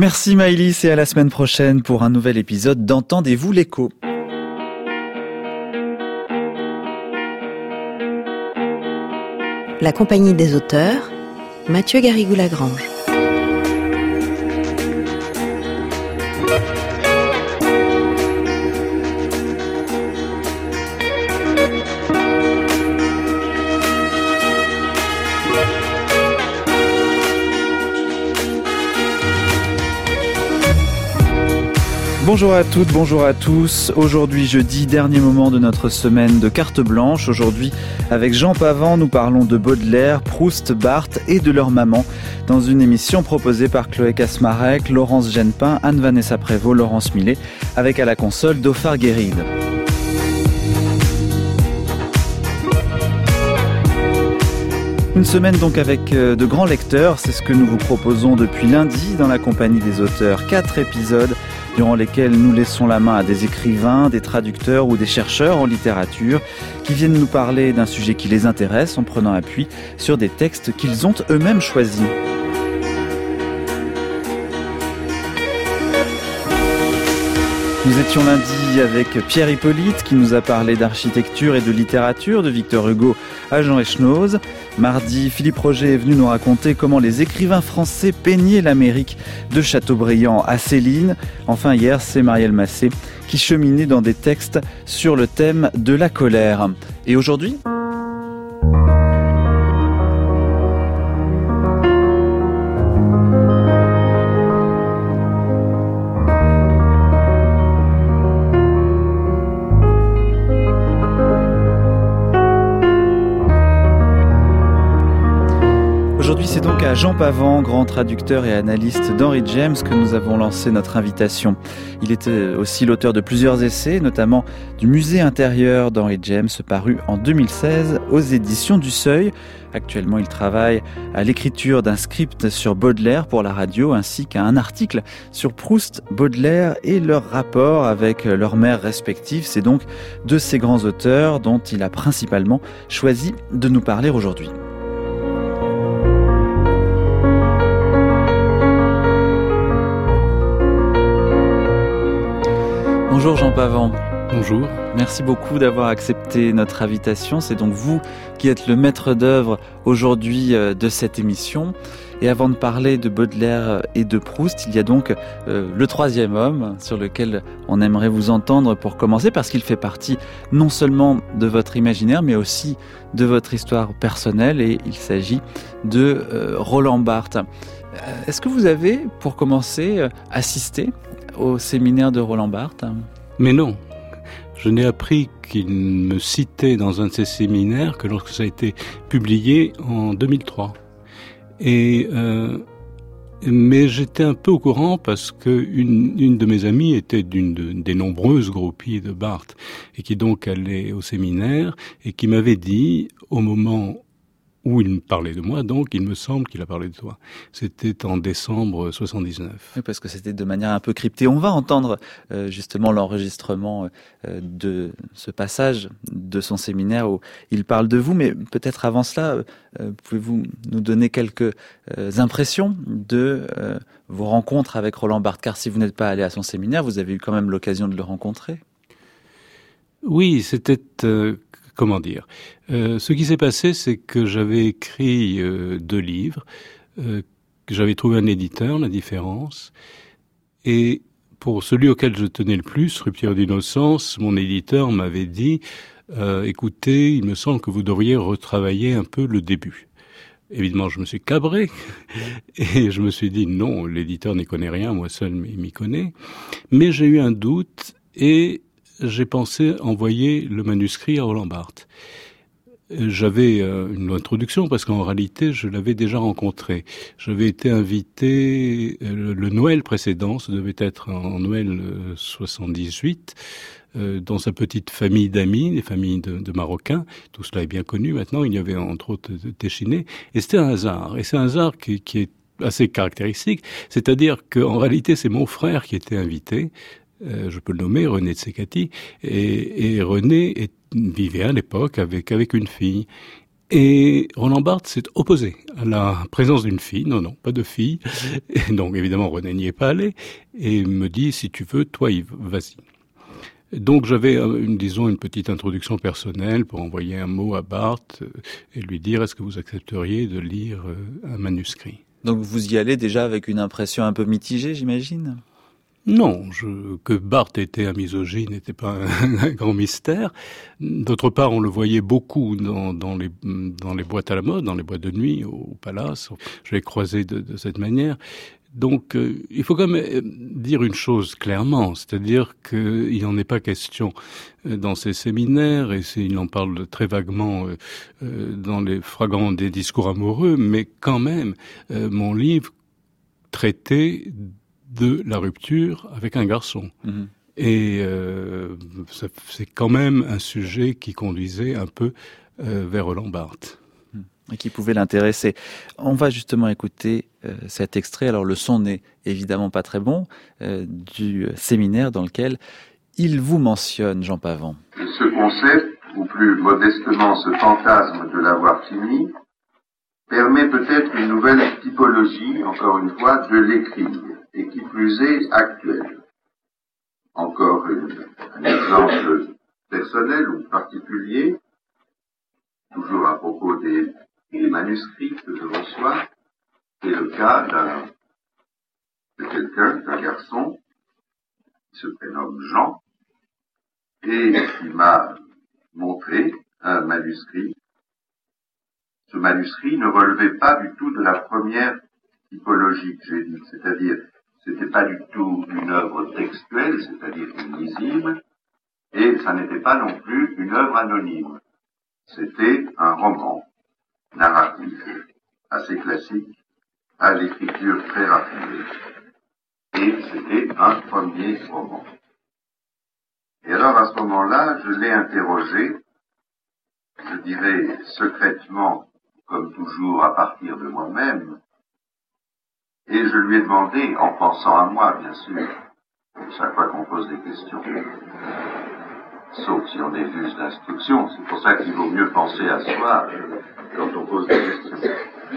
Merci Maëlys et à la semaine prochaine pour un nouvel épisode d'Entendez-vous l'écho. La compagnie des auteurs, Mathieu Garrigou-Lagrange. Bonjour à toutes, bonjour à tous. Aujourd'hui jeudi, dernier moment de notre semaine de carte blanche. Aujourd'hui, avec Jean Pavan, nous parlons de Baudelaire, Proust, Barthes et de leur maman dans une émission proposée par Chloé Kasmarek, Laurence Genepin, Anne-Vanessa Prévost, Laurence Millet, avec à la console Dhofar Guéride. Une semaine donc avec de grands lecteurs, c'est ce que nous vous proposons depuis lundi dans la compagnie des auteurs. 4 épisodes durant lesquels nous laissons la main à des écrivains, des traducteurs ou des chercheurs en littérature qui viennent nous parler d'un sujet qui les intéresse en prenant appui sur des textes qu'ils ont eux-mêmes choisis. Nous étions lundi avec Pierre Hippolyte qui nous a parlé d'architecture et de littérature, de Victor Hugo à Jean Echenoz. Mardi, Philippe Roger est venu nous raconter comment les écrivains français peignaient l'Amérique de Chateaubriand à Céline. Enfin hier, c'est Marielle Massé qui cheminait dans des textes sur le thème de la colère. Et aujourd'hui ? Aujourd'hui, c'est donc à Jean Pavan, grand traducteur et analyste d'Henry James, que nous avons lancé notre invitation. Il était aussi l'auteur de plusieurs essais, notamment du Musée intérieur d'Henry James, paru en 2016 aux éditions du Seuil. Actuellement, il travaille à l'écriture d'un script sur Baudelaire pour la radio, ainsi qu'à un article sur Proust, Baudelaire et leur rapport avec leurs mères respectives. C'est donc de ces grands auteurs dont il a principalement choisi de nous parler aujourd'hui. Bonjour Jean Pavan. Bonjour. Merci beaucoup d'avoir accepté notre invitation. C'est donc vous qui êtes le maître d'œuvre aujourd'hui de cette émission. Et avant de parler de Baudelaire et de Proust, il y a donc le troisième homme sur lequel on aimerait vous entendre pour commencer, parce qu'il fait partie non seulement de votre imaginaire, mais aussi de votre histoire personnelle. Et il s'agit de Roland Barthes. Est-ce que vous avez, pour commencer, assisté au séminaire de Roland Barthes ? Mais non. Je n'ai appris qu'il me citait dans un de ses séminaires que lorsque ça a été publié en 2003. Mais j'étais un peu au courant parce que une de mes amies était des nombreuses groupies de Barthes et qui donc allait au séminaire et qui m'avait dit au moment où il me parlait de moi, donc il me semble qu'il a parlé de toi. C'était en décembre 79. Oui, parce que c'était de manière un peu cryptée. On va entendre justement l'enregistrement de ce passage de son séminaire où il parle de vous, mais peut-être avant cela, pouvez-vous nous donner quelques impressions de vos rencontres avec Roland Barthes ? Car si vous n'êtes pas allé à son séminaire, vous avez eu quand même l'occasion de le rencontrer. Oui, c'était... Comment dire ? Ce qui s'est passé, c'est que j'avais écrit 2 livres, que j'avais trouvé un éditeur, La Différence, et pour celui auquel je tenais le plus, Rupture d'innocence, mon éditeur m'avait dit écoutez, il me semble que vous devriez retravailler un peu le début. Évidemment, je me suis cabré et je me suis dit non, l'éditeur n'y connaît rien, moi seul m'y connais. Mais j'ai eu un doute et j'ai pensé envoyer le manuscrit à Roland Barthes. J'avais une introduction parce qu'en réalité, je l'avais déjà rencontré. J'avais été invité le Noël précédent, ça devait être en Noël 78, dans sa petite famille d'amis, des familles de Marocains. Tout cela est bien connu maintenant. Il y avait entre autres Téchiné. Et c'était un hasard. Et c'est un hasard qui est assez caractéristique. C'est-à-dire qu'en réalité, c'est mon frère qui était invité. Je peux le nommer, René Tsekati, et René vivait à l'époque avec une fille. Et Roland Barthes s'est opposé à la présence d'une fille. Non, pas de fille. Et donc, évidemment, René n'y est pas allé. Et me dit, si tu veux, toi, Yves, vas-y. Donc, j'avais, une petite introduction personnelle pour envoyer un mot à Barthes et lui dire, est-ce que vous accepteriez de lire un manuscrit? Donc, vous y allez déjà avec une impression un peu mitigée, j'imagine? Non, que Barthes était un misogyne n'était pas un grand mystère. D'autre part, on le voyait beaucoup dans les boîtes à la mode, dans les boîtes de nuit, au Palace. Je l'ai croisé de cette manière. Donc, il faut quand même dire une chose clairement, c'est-à-dire qu'il n'en est pas question dans ces séminaires, et il en parle très vaguement dans les fragments des discours amoureux, mais quand même, mon livre traitait de la rupture avec un garçon. Mmh. Et c'est quand même un sujet qui conduisait un peu vers Roland Barthes. Et qui pouvait l'intéresser. On va justement écouter cet extrait. Alors le son n'est évidemment pas très bon, du séminaire dans lequel il vous mentionne, Jean Pavant. Ce concept, ou plus modestement ce fantasme de l'avoir fini, permet peut-être une nouvelle typologie, encore une fois, de l'écrit, et qui plus est actuelle. Encore un exemple personnel ou particulier, toujours à propos des manuscrits que je reçois, c'est le cas d'un garçon, qui se prénomme Jean, et qui m'a montré un manuscrit. Ce manuscrit ne relevait pas du tout de la première typologie que j'ai dite, c'est-à-dire, c'était pas du tout une œuvre textuelle, c'est-à-dire lisible, et ça n'était pas non plus une œuvre anonyme. C'était un roman narratif, assez classique, à l'écriture très raffinée. Et c'était un premier roman. Et alors, à ce moment-là, je l'ai interrogé, je dirais secrètement, comme toujours à partir de moi-même, et je lui ai demandé, en pensant à moi, bien sûr, chaque fois qu'on pose des questions, sauf si on est juge d'instruction, c'est pour ça qu'il vaut mieux penser à soi quand on pose des questions.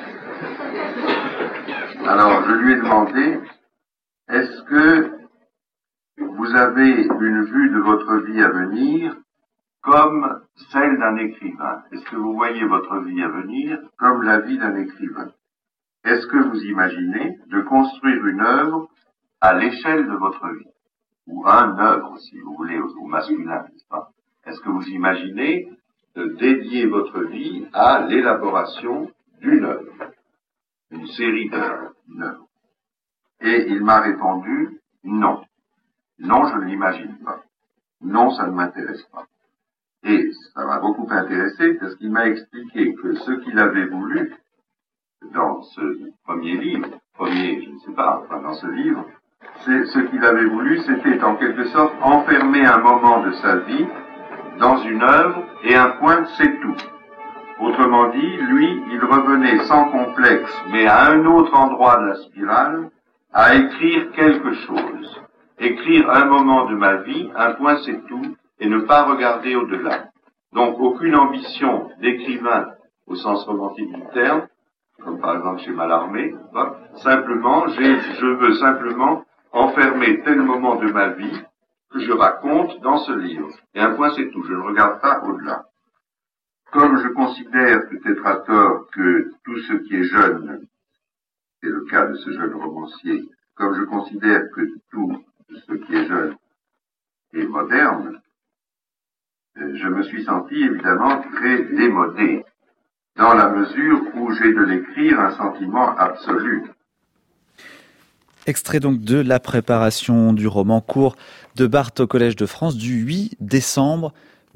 Alors, je lui ai demandé, est-ce que vous avez une vue de votre vie à venir comme celle d'un écrivain? Est-ce que vous voyez votre vie à venir comme la vie d'un écrivain? Est-ce que vous imaginez de construire une œuvre à l'échelle de votre vie? Ou un œuvre, si vous voulez, au masculin, n'est-ce pas? Est-ce que vous imaginez de dédier votre vie à l'élaboration d'une œuvre, une série d'œuvres, une œuvre? Et il m'a répondu, non. Non, je ne l'imagine pas. Non, ça ne m'intéresse pas. Et ça m'a beaucoup intéressé parce qu'il m'a expliqué que ce qu'il avait voulu dans ce premier livre, je ne sais pas, enfin dans ce livre, c'est ce qu'il avait voulu, c'était en quelque sorte enfermer un moment de sa vie dans une œuvre et un point, c'est tout. Autrement dit, lui, il revenait sans complexe, mais à un autre endroit de la spirale, à écrire quelque chose. Écrire un moment de ma vie, un point, c'est tout, et ne pas regarder au-delà. Donc, aucune ambition d'écrivain au sens romantique du terme, comme par exemple chez Mallarmé, simplement, je veux simplement enfermer tel moment de ma vie que je raconte dans ce livre. Et un point, c'est tout. Je ne regarde pas au-delà. Comme je considère, peut-être à tort, que tout ce qui est jeune, c'est le cas de ce jeune romancier, comme je considère que tout ce qui est jeune est moderne, je me suis senti évidemment très démodé, dans la mesure où j'ai de l'écrire un sentiment absolu. Extrait donc de la préparation du roman court de Barthes au Collège de France du 8 décembre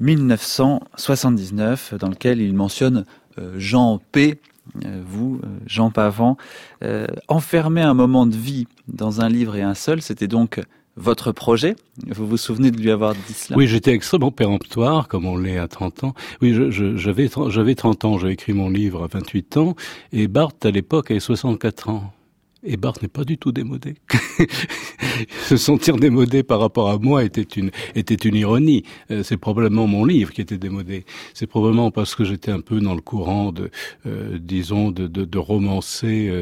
1979, dans lequel il mentionne Jean P., vous, Jean Pavant. Enfermer un moment de vie dans un livre et un seul, c'était donc votre projet. Vous vous souvenez de lui avoir dit cela? Oui, j'étais extrêmement péremptoire, comme on l'est à 30 ans. Oui, j'avais 30 ans, j'ai écrit mon livre à 28 ans, et Barthes, à l'époque, avait 64 ans. Et Barthes n'est pas du tout démodé. Se sentir démodé par rapport à moi était une ironie. C'est probablement mon livre qui était démodé. C'est probablement parce que j'étais un peu dans le courant de romancer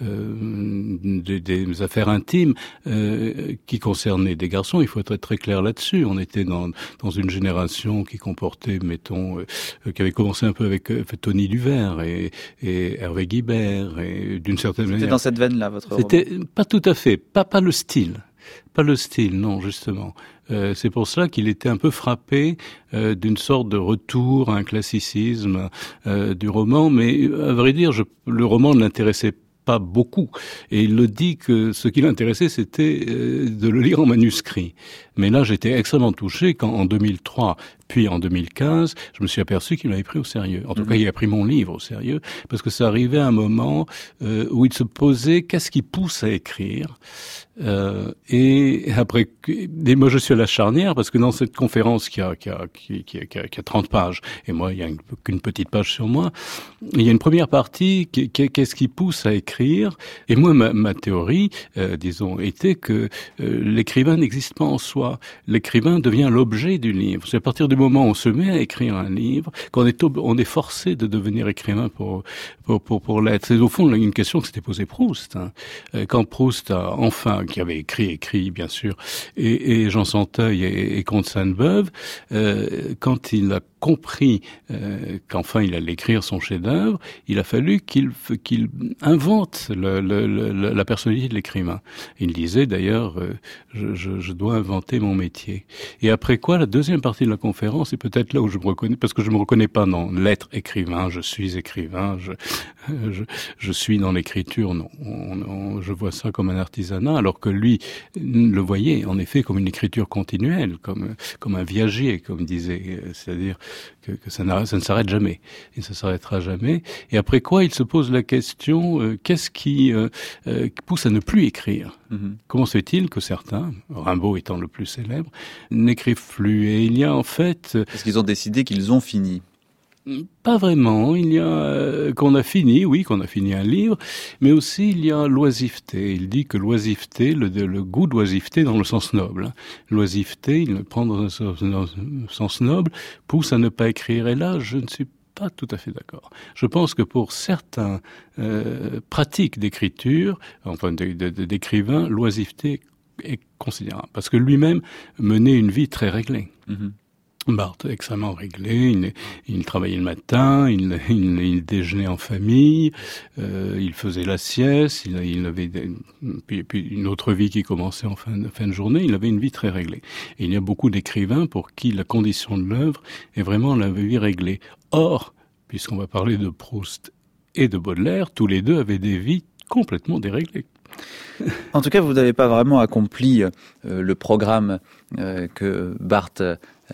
des affaires intimes qui concernaient des garçons. Il faut être très clair là-dessus. On était dans une génération qui comportait, qui avait commencé un peu avec Tony Luvert et Hervé Guibert, et d'une certaine manière. C'était dans cette veine-là, votre roman. C'était pas tout à fait, pas le style. Pas le style, non, justement. C'est pour cela qu'il était un peu frappé d'une sorte de retour à un classicisme du roman, mais à vrai dire, le roman ne l'intéressait pas beaucoup. Et il le dit que ce qui l'intéressait, c'était de le lire en manuscrit. Mais là, j'étais extrêmement touché quand, en 2003, puis en 2015, je me suis aperçu qu'il m'avait pris au sérieux. En tout cas, il a pris mon livre au sérieux, parce que ça arrivait à un moment où il se posait qu'est-ce qui pousse à écrire. Et après, et moi je suis à la charnière parce que dans cette conférence qui a 30 pages, et moi il y a qu'une petite page sur moi, il y a une première partie qu'est-ce qui pousse à écrire. Et moi ma théorie, disons, était que l'écrivain n'existe pas en soi. L'écrivain devient l'objet du livre. C'est à partir du moment où on se met à écrire un livre qu'on est forcé de devenir écrivain pour l'être. C'est au fond une question que s'était posée Proust. Quand Proust a enfin, qui avait écrit bien sûr, et Jean Santeuil et Comte Sainte-Beuve, quand il a compris qu'enfin il allait écrire son chef-d'œuvre, il a fallu qu'il invente la personnalité de l'écrivain. Il disait d'ailleurs, je dois inventer mon métier. Et après quoi, la deuxième partie de la conférence, c'est peut-être là où je me reconnais, parce que je me reconnais pas dans l'être écrivain, je suis écrivain, je suis dans l'écriture, non. Je vois ça comme un artisanat, alors que lui le voyait en effet comme une écriture continuelle, comme un viager, comme disait, c'est-à-dire que ça ne s'arrête jamais, et ça s'arrêtera jamais. Et après quoi, il se pose la question, qu'est-ce qui pousse à ne plus écrire? Comment se fait-il que certains, Rimbaud étant le plus célèbre, n'écrivent plus? Et il y a en fait... Parce qu'ils ont décidé qu'ils ont fini. Pas vraiment. Il y a qu'on a fini un livre, mais aussi il y a l'oisiveté. Il dit que l'oisiveté, le goût d'oisiveté dans le sens noble. L'oisiveté, il le prend dans un sens noble, pousse à ne pas écrire. Et là, je ne suis pas tout à fait d'accord. Je pense que pour certains pratiques d'écriture, enfin d'écrivain, l'oisiveté est considérable. Parce que lui-même menait une vie très réglée. Barthes extrêmement réglé, il travaillait le matin, il déjeunait en famille, il faisait la sieste, il avait puis une autre vie qui commençait en fin de journée, il avait une vie très réglée. Et il y a beaucoup d'écrivains pour qui la condition de l'œuvre est vraiment la vie réglée. Or, puisqu'on va parler de Proust et de Baudelaire, tous les deux avaient des vies complètement déréglées. En tout cas, vous n'avez pas vraiment accompli le programme que Barthes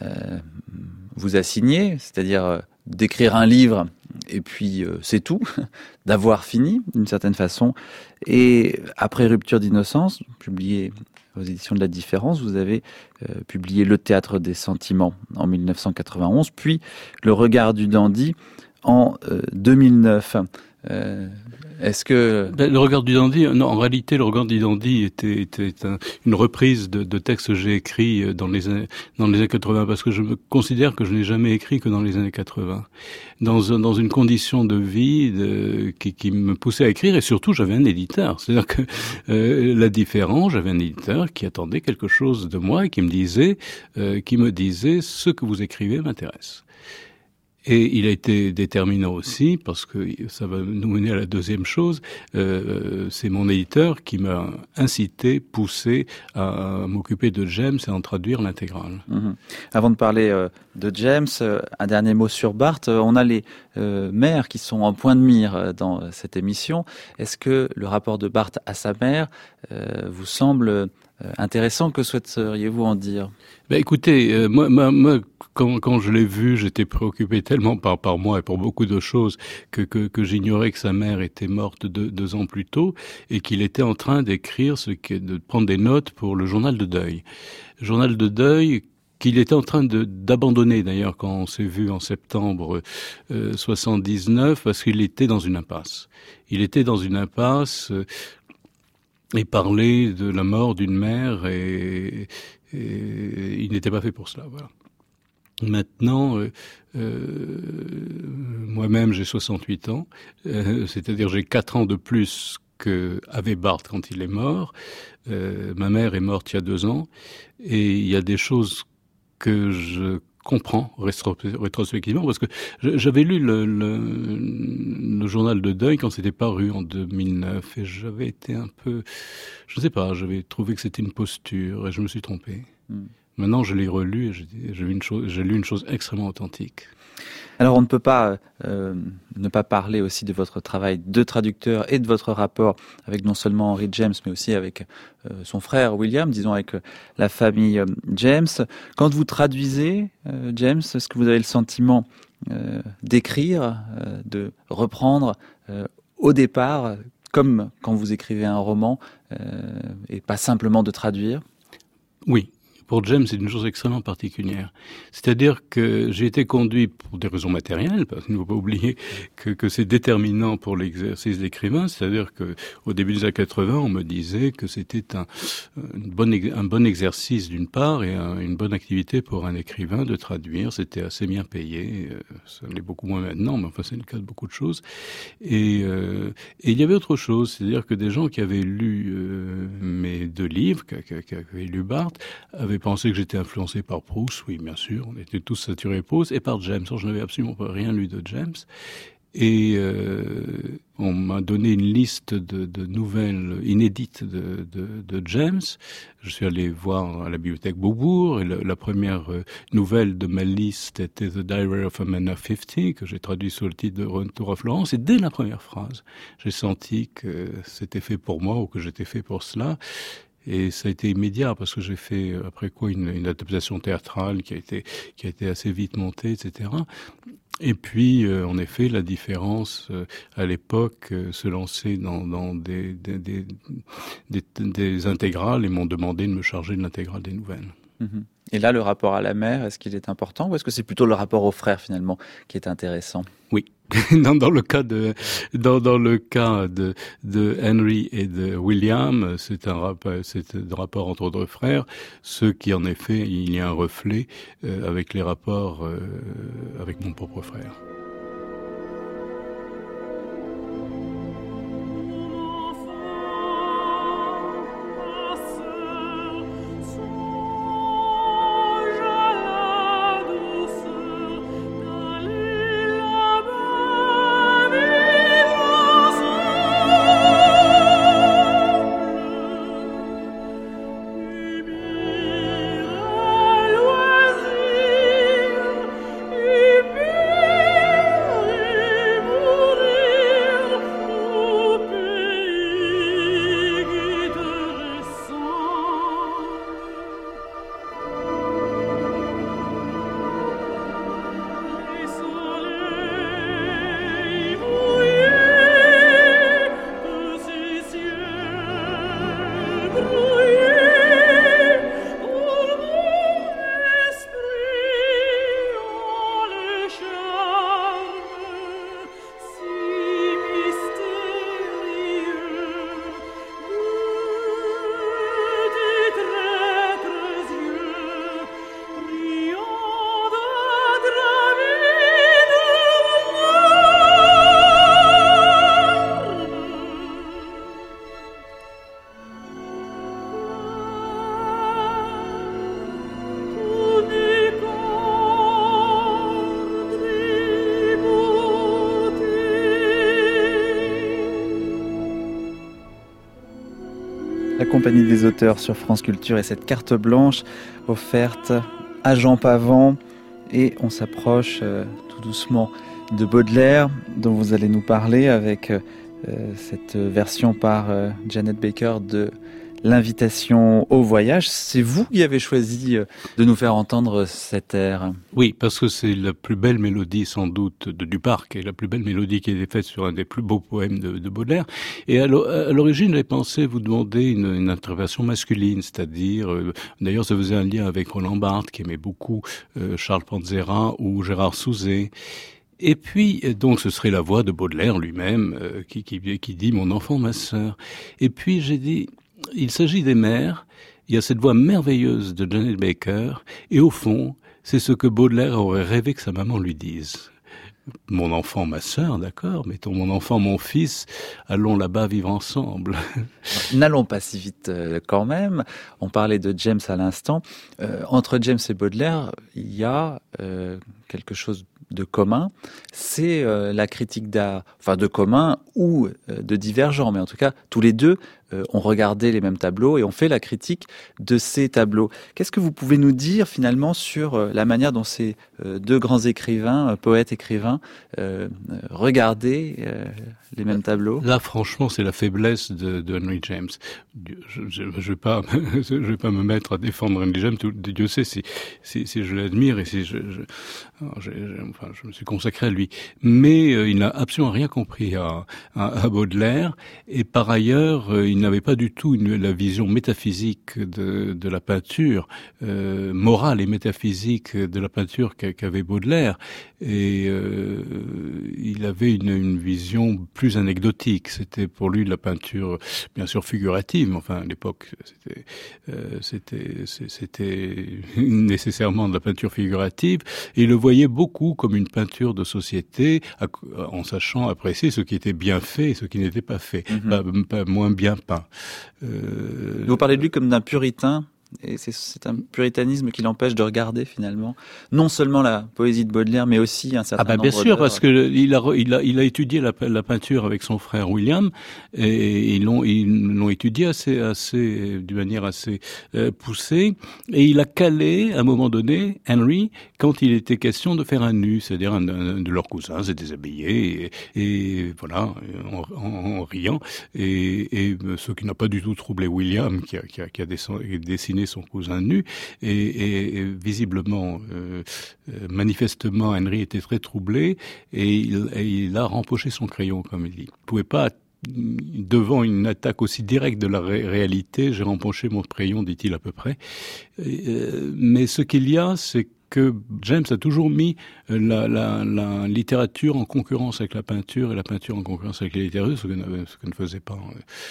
vous a signé, c'est-à-dire d'écrire un livre et puis c'est tout, d'avoir fini d'une certaine façon. Et après Rupture d'innocence, publié aux éditions de la Différence, vous avez publié Le Théâtre des sentiments en 1991, puis Le Regard du dandy en 2009. Est-ce que... Le Regard du dandy, non, en réalité, Le Regard du dandy était une reprise de textes que j'ai écrits dans les années 80, parce que je me considère que je n'ai jamais écrit que dans les années 80. Dans une condition de vie qui me poussait à écrire, et surtout, j'avais un éditeur. C'est-à-dire que La Différence, j'avais un éditeur qui attendait quelque chose de moi et qui me disait, ce que vous écrivez m'intéresse. Et il a été déterminant aussi, parce que ça va nous mener à la deuxième chose, c'est mon éditeur qui m'a incité, poussé à m'occuper de James et à en traduire l'intégrale. Avant de parler de James, un dernier mot sur Barthes. On a les mères qui sont en point de mire dans cette émission. Est-ce que le rapport de Barthes à sa mère vous semble intéressant? Que souhaiteriez-vous en dire? Écoutez, moi, quand je l'ai vu, j'étais préoccupé tellement par moi et pour beaucoup de choses que j'ignorais que sa mère était morte 2 ans plus tôt et qu'il était en train d'écrire de prendre des notes pour le journal de deuil. Journal de deuil qu'il était en train d'abandonner d'ailleurs quand on s'est vu en septembre 79, parce qu'il était dans une impasse. Il était dans une impasse et parler de la mort d'une mère, et il n'était pas fait pour cela, voilà. Maintenant, moi-même j'ai 68 ans, c'est-à-dire j'ai 4 ans de plus qu'avait Barthes quand il est mort. Ma mère est morte il y a 2 ans, et il y a des choses que je comprends rétrospectivement, parce que j'avais lu le journal de deuil quand c'était paru en 2009, et j'avais été un peu, je sais pas, j'avais trouvé que c'était une posture, et je me suis trompé. Maintenant, je l'ai relu et j'ai lu une chose extrêmement authentique. Alors, on ne peut pas ne pas parler aussi de votre travail de traducteur et de votre rapport avec non seulement Henry James, mais aussi avec son frère William, disons avec la famille James. Quand vous traduisez James, est-ce que vous avez le sentiment d'écrire, de reprendre au départ, comme quand vous écrivez un roman, et pas simplement de traduire ? Oui. Pour James, c'est une chose extrêmement particulière. C'est-à-dire que j'ai été conduit pour des raisons matérielles, parce qu'il ne faut pas oublier que c'est déterminant pour l'exercice d'écrivain. C'est-à-dire que au début des années 80, on me disait que c'était un bon exercice d'une part, et une bonne activité pour un écrivain de traduire. C'était assez bien payé. Ça l'est beaucoup moins maintenant, mais enfin c'est le cas de beaucoup de choses. Et il y avait autre chose, c'est-à-dire que des gens qui avaient lu mes 2 livres, qui avaient lu Barthes, avaient pensé que j'étais influencé par Proust. Oui, bien sûr, on était tous saturés Proust, et par James. Je n'avais absolument rien lu de James. Et on m'a donné une liste de nouvelles inédites de James. Je suis allé voir à la bibliothèque Beaubourg, et la première nouvelle de ma liste était The Diary of a Man of 50, que j'ai traduit sous le titre de Retour à Florence. Et dès la première phrase, j'ai senti que c'était fait pour moi, ou que j'étais fait pour cela. Et ça a été immédiat, parce que j'ai fait après quoi une adaptation théâtrale qui a été assez vite montée, etc. Et puis, en effet, la différence à l'époque, se lancer dans des intégrales, et m'ont demandé de me charger de l'intégrale des nouvelles. Et là, le rapport à la mère, est-ce qu'il est important, ou est-ce que c'est plutôt le rapport au frère finalement qui est intéressant ? Oui. Dans le cas de Henry et de William, c'est un rapport entre 2 frères, ceux qui, en effet, il y a un reflet avec les rapports avec mon propre frère. La Compagnie des auteurs sur France Culture et cette carte blanche offerte à Jean Pavant. Et on s'approche tout doucement de Baudelaire, dont vous allez nous parler avec cette version par Janet Baker de l'invitation au voyage. C'est vous qui avez choisi de nous faire entendre cet air. Oui, parce que c'est la plus belle mélodie sans doute de Duparc, et la plus belle mélodie qui a été faite sur un des plus beaux poèmes de Baudelaire. Et à l'origine, j'avais pensé vous demander une interprétation masculine, c'est-à-dire, d'ailleurs ça faisait un lien avec Roland Barthes, qui aimait beaucoup Charles Panzera ou Gérard Souzet. Et puis, donc, ce serait la voix de Baudelaire lui-même qui dit « Mon enfant, ma sœur ». Et puis, j'ai dit il s'agit des mères. Il y a cette voix merveilleuse de Janet Baker, et au fond, c'est ce que Baudelaire aurait rêvé que sa maman lui dise. Mon enfant, ma sœur, d'accord, mettons mon enfant, mon fils, allons là-bas vivre ensemble. N'allons pas si vite quand même. On parlait de James à l'instant. Entre James et Baudelaire, il y a quelque chose de commun. C'est la critique d'art, enfin de commun ou de divergent, mais en tout cas, tous les deux ont regardé les mêmes tableaux et ont fait la critique de ces tableaux. Qu'est-ce que vous pouvez nous dire finalement sur la manière dont ces deux grands écrivains, poètes écrivains, regardaient les mêmes tableaux? Là, franchement, c'est la faiblesse de Henry James. Je vais pas me mettre à défendre Henry James. Dieu sait si je l'admire et si je me suis consacré à lui. Mais il n'a absolument rien compris à Baudelaire, et par ailleurs, il n'avait pas du tout la vision métaphysique de la peinture, morale et métaphysique de la peinture qu'avait Baudelaire. Et il avait une vision plus anecdotique. C'était pour lui de la peinture, bien sûr figurative, mais enfin à l'époque c'était nécessairement de la peinture figurative. Et il le voyait beaucoup comme une peinture de société, en sachant apprécier ce qui était bien fait et ce qui n'était pas fait, pas moins bien peint. Vous parlez de lui comme d'un puritain. Et c'est un puritanisme qui l'empêche de regarder finalement non seulement la poésie de Baudelaire, mais aussi un certain nombre bien sûr, d'œuvres. parce que il a étudié la peinture avec son frère William, et ils l'ont étudié d'une manière assez poussée, et il a calé à un moment donné Henry quand il était question de faire un nu, c'est-à-dire un de leurs cousins s'est déshabillé et voilà en riant, et ce qui n'a pas du tout troublé William qui a dessiné son cousin nu, et visiblement, manifestement, Henry était très troublé, et il a rempoché son crayon, comme il dit. Il ne pouvait pas, devant une attaque aussi directe de la réalité, j'ai rempoché mon crayon, dit-il à peu près. Mais ce qu'il y a, c'est que James a toujours mis la littérature en concurrence avec la peinture et la peinture en concurrence avec la littérature, ce que ne faisait pas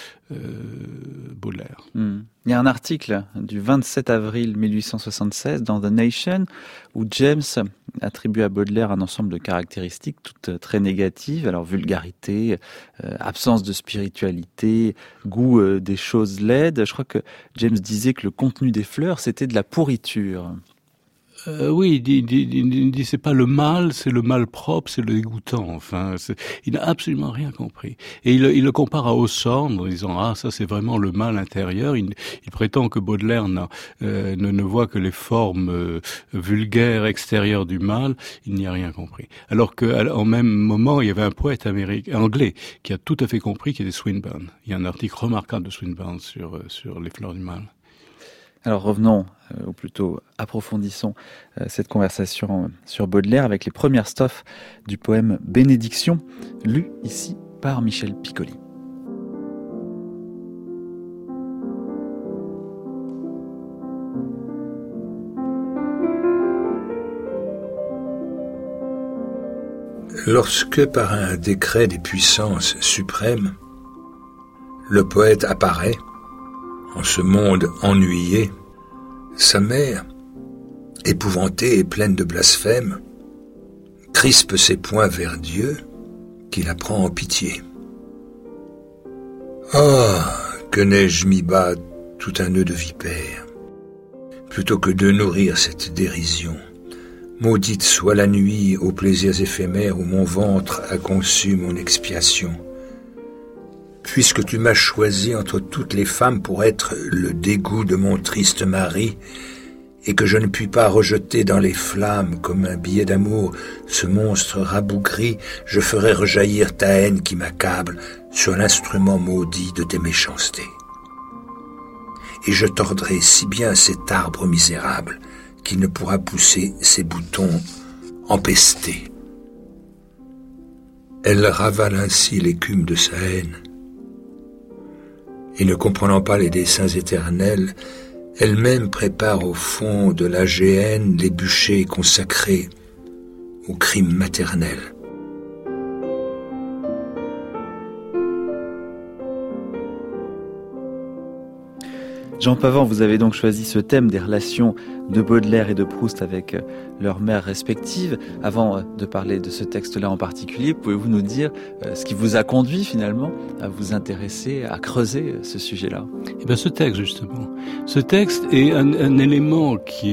Baudelaire. Il y a un article du 27 avril 1876 dans The Nation où James attribue à Baudelaire un ensemble de caractéristiques toutes très négatives, alors vulgarité, absence de spiritualité, goût des choses laides. Je crois que James disait que le contenu des fleurs, c'était de la pourriture. Oui, il dit c'est pas le mal, c'est le mal propre, c'est le dégoûtant. Enfin, il n'a absolument rien compris. Et il le compare à Hawthorne en disant ça c'est vraiment le mal intérieur. Il prétend que Baudelaire ne voit que les formes vulgaires extérieures du mal. Il n'y a rien compris. Alors qu'en même moment, il y avait un poète anglais qui a tout à fait compris, qui était Swinburne. Il y a un article remarquable de Swinburne sur les fleurs du mal. Alors revenons, ou plutôt approfondissons cette conversation sur Baudelaire avec les premières strophes du poème Bénédiction, lu ici par Michel Piccoli. Lorsque, par un décret des puissances suprêmes, le poète apparaît, en ce monde ennuyé, sa mère, épouvantée et pleine de blasphème, crispe ses poings vers Dieu, qui la prend en pitié. Que n'ai-je mis bas tout un nœud de vipère, plutôt que de nourrir cette dérision. Maudite soit la nuit aux plaisirs éphémères où mon ventre a conçu mon expiation. Puisque tu m'as choisi entre toutes les femmes pour être le dégoût de mon triste mari, et que je ne puis pas rejeter dans les flammes comme un billet d'amour ce monstre rabougri, je ferai rejaillir ta haine qui m'accable sur l'instrument maudit de tes méchancetés. Et je tordrai si bien cet arbre misérable qu'il ne pourra pousser ses boutons empestés. Elle ravale ainsi l'écume de sa haine. Et ne comprenant pas les desseins éternels, elle-même prépare au fond de la géhenne les bûchers consacrés au crime maternel. Jean Pavant, vous avez donc choisi ce thème des relations de Baudelaire et de Proust avec leurs mères respectives. Avant de parler de ce texte-là en particulier, pouvez-vous nous dire ce qui vous a conduit finalement à vous intéresser, à creuser ce sujet-là? Eh bien, ce texte, justement. Ce texte est un élément qui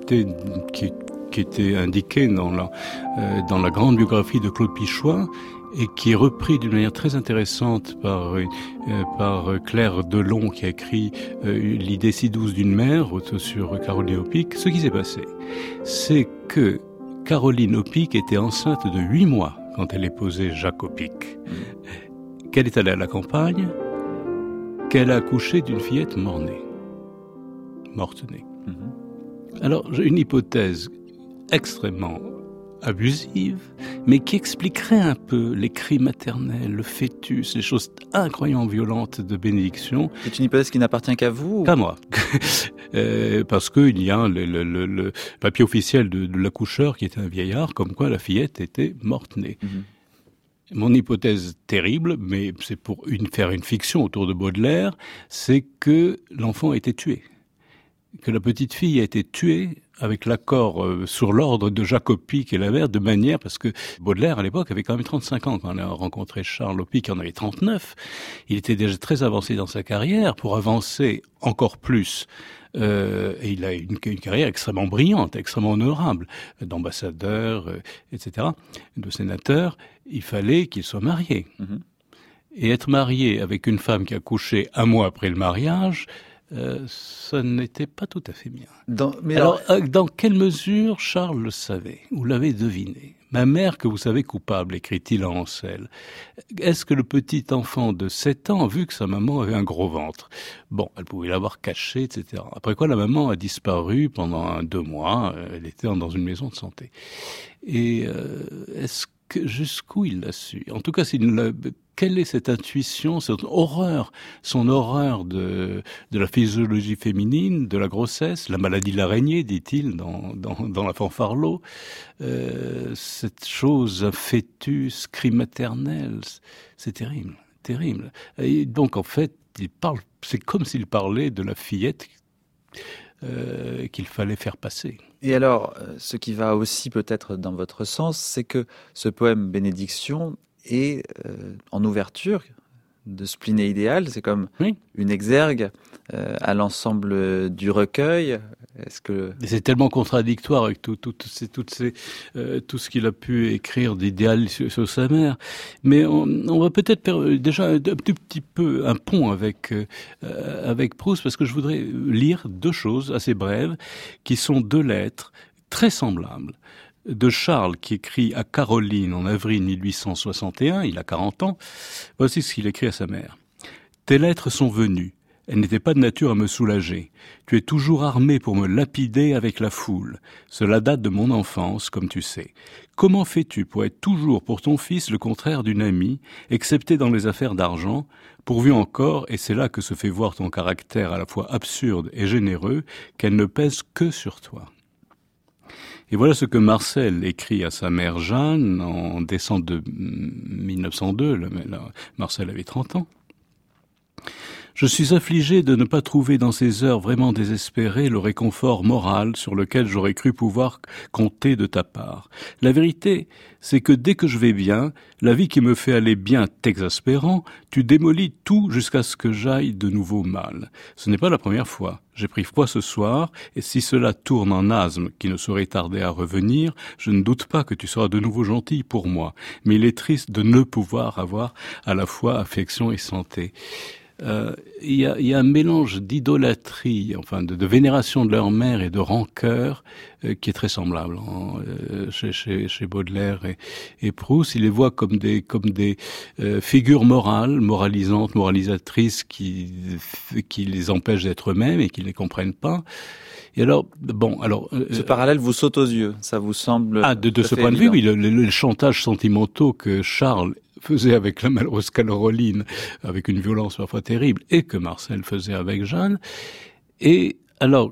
était indiqué dans la grande biographie de Claude Pichois, et qui est repris d'une manière très intéressante par Claire Delon, qui a écrit l'idée si douce d'une mère sur Caroline Opic. Ce qui s'est passé, c'est que Caroline Opic était enceinte de 8 mois quand elle épousait Jacques Opic, qu'elle est allée à la campagne, qu'elle a accouché d'une fillette morte-née. Alors, j'ai une hypothèse extrêmement abusive, mais qui expliquerait un peu les cris maternels, le fœtus, les choses incroyablement violentes de bénédiction. C'est une hypothèse qui n'appartient qu'à vous? Qu'à moi. Parce qu'il y a le papier officiel de l'accoucheur qui était un vieillard, comme quoi la fillette était morte-née. Mon hypothèse terrible, mais c'est pour faire une fiction autour de Baudelaire, c'est que l'enfant a été tué. Que la petite fille a été tuée avec l'accord sur l'ordre de Jacques Opic et la mère, de manière, parce que Baudelaire à l'époque avait quand même 35 ans quand on a rencontré Charles Opic, qui en avait 39. Il était déjà très avancé dans sa carrière. Pour avancer encore plus, et il a une carrière extrêmement brillante, extrêmement honorable, d'ambassadeur, etc., de sénateur. Il fallait qu'il soit marié. Et être marié avec une femme qui a couché 1 mois après le mariage, ça n'était pas tout à fait bien. Alors, dans quelle mesure Charles le savait, ou l'avait deviné? Ma mère, que vous savez coupable, écrit-il en Ancel. Est-ce que le petit enfant de 7 ans a vu que sa maman avait un gros ventre? Bon, elle pouvait l'avoir caché, etc. Après quoi, la maman a disparu pendant 2 mois. Elle était dans une maison de santé. Et jusqu'où il l'a su? En tout cas, quelle est cette intuition, cette horreur, son horreur de la physiologie féminine, de la grossesse, la maladie de l'araignée, dit-il dans la fanfarlot, cette chose, un fœtus, cri maternel, c'est terrible, terrible. Et donc en fait, c'est comme s'il parlait de la fillette qu'il fallait faire passer. Et alors, ce qui va aussi peut-être dans votre sens, c'est que ce poème Bénédiction est en ouverture de Spleen idéal, c'est comme une exergue à l'ensemble du recueil. C'est tellement contradictoire avec tout ce qu'il a pu écrire d'idéal sur sa mère. Mais on va peut-être déjà un tout petit peu un pont avec Proust, parce que je voudrais lire 2 choses assez brèves, qui sont 2 lettres très semblables de Charles, qui écrit à Caroline en avril 1861, il a 40 ans. Voici ce qu'il écrit à sa mère. « Tes lettres sont venues. Elles n'étaient pas de nature à me soulager. Tu es toujours armé pour me lapider avec la foule. Cela date de mon enfance, comme tu sais. Comment fais-tu pour être toujours pour ton fils le contraire d'une amie, excepté dans les affaires d'argent, pourvu encore, et c'est là que se fait voir ton caractère à la fois absurde et généreux, qu'elle ne pèse que sur toi. » Et voilà ce que Marcel écrit à sa mère Jeanne en décembre 1902. Marcel avait 30 ans. Je suis affligé de ne pas trouver dans ces heures vraiment désespérées le réconfort moral sur lequel j'aurais cru pouvoir compter de ta part. La vérité, c'est que dès que je vais bien, la vie qui me fait aller bien t'exaspérant, tu démolis tout jusqu'à ce que j'aille de nouveau mal. Ce n'est pas la première fois. J'ai pris froid ce soir, et si cela tourne en asthme qui ne saurait tarder à revenir, je ne doute pas que tu seras de nouveau gentil pour moi. Mais il est triste de ne pouvoir avoir à la fois affection et santé. Il y a un mélange d'idolâtrie, enfin de vénération de leur mère et de rancœur qui est très semblable chez Baudelaire et Proust. Il les voit comme des figures morales, moralisantes, moralisatrices qui les empêchent d'être eux-mêmes et qui ne les comprennent pas. Et alors, ce parallèle vous saute aux yeux, ça vous semble de ce point de vue, oui, le chantage sentimentaux que Charles faisait avec la malheureuse Caroline, avec une violence parfois terrible, et que Marcel faisait avec Jeanne. Et alors,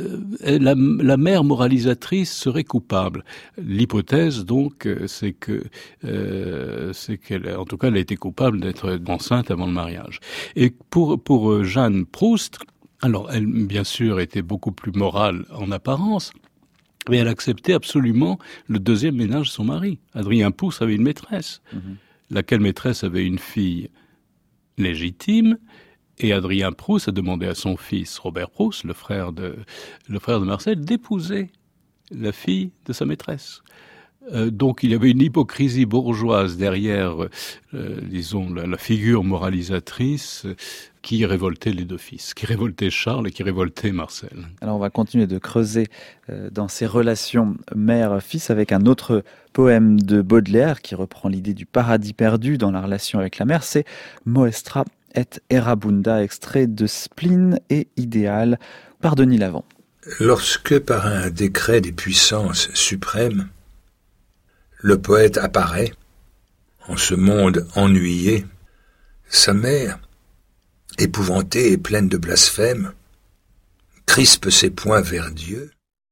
la mère moralisatrice serait coupable. L'hypothèse, donc, c'est qu'elle, en tout cas, elle a été coupable d'être enceinte avant le mariage. Et pour Jeanne Proust, Alors, elle, bien sûr, était beaucoup plus morale en apparence, mais elle acceptait absolument le deuxième ménage de son mari. Adrien Pousse avait une maîtresse, laquelle maîtresse avait une fille légitime, et Adrien Proust a demandé à son fils Robert Proust, le frère de Marcel, d'épouser la fille de sa maîtresse. Donc il y avait une hypocrisie bourgeoise derrière, disons, la figure moralisatrice qui révoltait les deux fils, qui révoltait Charles et qui révoltait Marcel. Alors on va continuer de creuser dans ces relations mère-fils avec un autre poème de Baudelaire qui reprend l'idée du paradis perdu dans la relation avec la mère, c'est Moestra et Erabunda, extrait de Spleen et Idéal par Denis Lavant. Lorsque par un décret des puissances suprêmes, le poète apparaît, en ce monde ennuyé, sa mère, épouvantée et pleine de blasphème, crispe ses poings vers Dieu.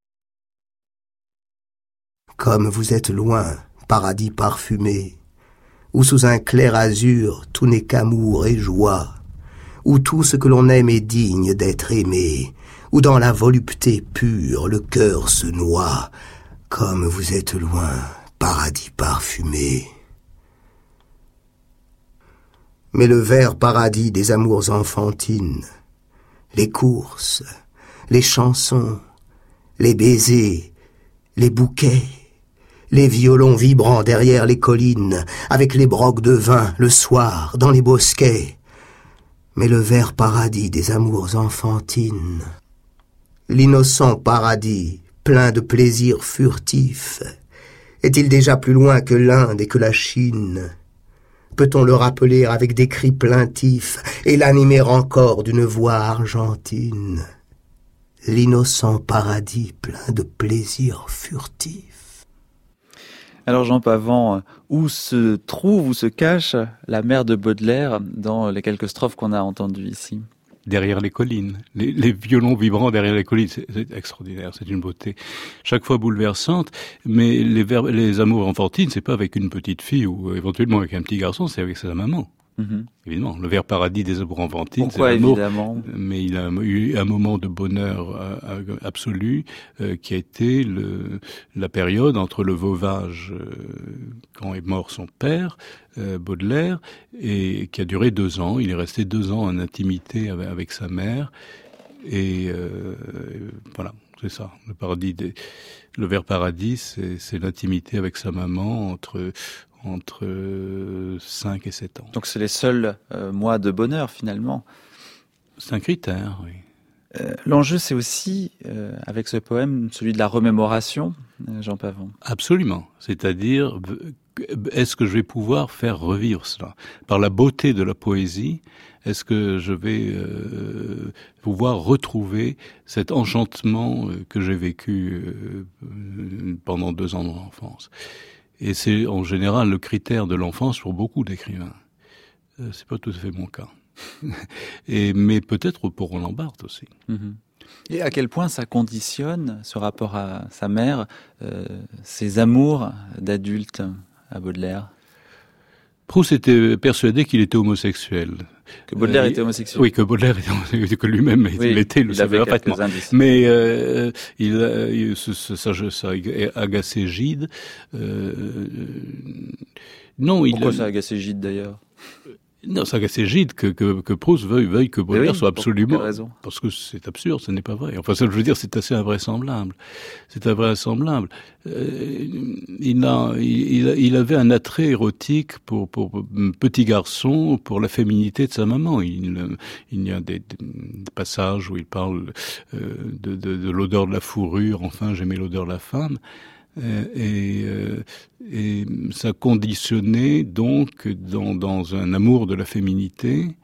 Comme vous êtes loin, paradis parfumé, où sous un clair azur tout n'est qu'amour et joie, où tout ce que l'on aime est digne d'être aimé, où dans la volupté pure le cœur se noie, comme vous êtes loin, paradis parfumé. Mais le vert paradis des amours enfantines, les courses, les chansons, les baisers, les bouquets, les violons vibrant derrière les collines, avec les brocs de vin le soir dans les bosquets. Mais le vert paradis des amours enfantines, l'innocent paradis plein de plaisirs furtifs, est-il déjà plus loin que l'Inde et que la Chine? Peut-on le rappeler avec des cris plaintifs et l'animer encore d'une voix argentine? L'innocent paradis plein de plaisirs furtifs. Alors Jean Pavant, où se trouve, où se cache la mère de Baudelaire dans les quelques strophes qu'on a entendues ici? Derrière les collines, les violons vibrants derrière les collines, c'est extraordinaire, c'est une beauté chaque fois bouleversante, mais les amours enfantines, c'est pas avec une petite fille ou éventuellement avec un petit garçon, c'est avec sa maman. Évidemment, le vert paradis des amours enfantines, pourquoi, c'est l'amour, évidemment, mais il a eu un moment de bonheur absolu qui a été la période entre le veuvage quand est mort son père, Baudelaire, et qui a duré 2 ans. Il est resté 2 ans en intimité avec sa mère, et voilà, c'est ça. Le vert paradis, c'est l'intimité avec sa maman entre 5 et 7 ans. Donc c'est les seuls mois de bonheur finalement. C'est un critère, oui. L'enjeu c'est aussi, avec ce poème, celui de la remémoration, Jean Pavant. Absolument, c'est-à-dire, est-ce que je vais pouvoir faire revivre cela? Par la beauté de la poésie, est-ce que je vais pouvoir retrouver cet enchantement que j'ai vécu pendant 2 ans de mon enfance? Et c'est en général le critère de l'enfance pour beaucoup d'écrivains. C'est pas tout à fait mon cas. Mais peut-être pour Roland Barthes aussi. Et à quel point ça conditionne ce rapport à sa mère, ses amours d'adulte à Baudelaire? Proust était persuadé qu'il était homosexuel. Que Baudelaire était homosexuel. Oui, que Baudelaire était homosexuel, que lui-même l'était, il le savait parfaitement. Mais ça a agacé Gide. Non, pourquoi ça a agacé Gide d'ailleurs? Non, ça agacé Gide que Proust veuille que Baudelaire soit absolument... raison. Parce que c'est absurde, ce n'est pas vrai. Enfin, ça, je veux dire, c'est assez invraisemblable. C'est invraisemblable. Il avait un attrait érotique pour petit garçon, pour la féminité de sa maman. Il y a des passages où il parle de l'odeur de la fourrure. Enfin, j'aimais l'odeur de la femme. Et ça conditionnait donc dans un amour de la féminité,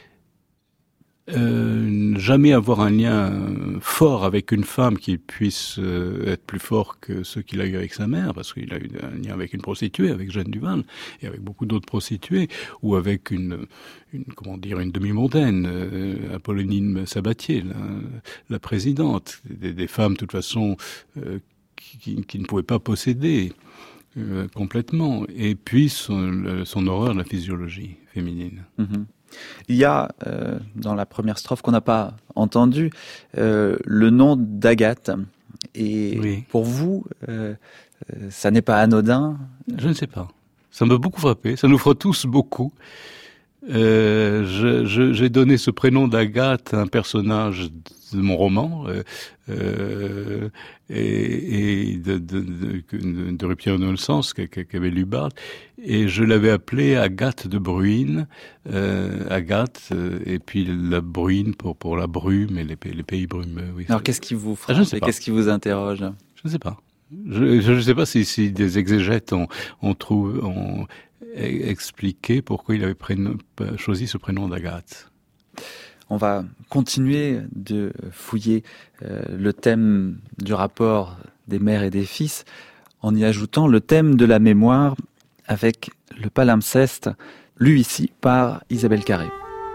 jamais avoir un lien fort avec une femme qui puisse être plus fort que ceux qu'il a eu avec sa mère, parce qu'il a eu un lien avec une prostituée, avec Jeanne Duval, et avec beaucoup d'autres prostituées, ou avec une demi-mondaine, Apolline Sabatier, la présidente, des femmes de toute façon qui ne pouvait pas posséder complètement, et puis son horreur de la physiologie féminine. Il y a, dans la première strophe qu'on n'a pas entendue, le nom d'Agathe. Et oui. Pour vous, ça n'est pas anodin? Je ne sais pas. Ça m'a beaucoup frappé. Ça nous fera tous beaucoup. J'ai donné ce prénom d'Agathe à un personnage de mon roman et de Rupture dans le sens qu'avait lu Barthes, et je l'avais appelé Agathe de Bruine, Agathe et puis la bruine pour la brume et les pays brumeux. Oui. Alors qu'est-ce qui vous frappe et qu'est-ce qui vous interroge? Je ne sais pas. Je ne sais pas si des exégètes ont expliqué pourquoi il avait choisi ce prénom d'Agathe. On va continuer de fouiller le thème du rapport des mères et des fils en y ajoutant le thème de la mémoire avec le palimpseste, lu ici par Isabelle Carré.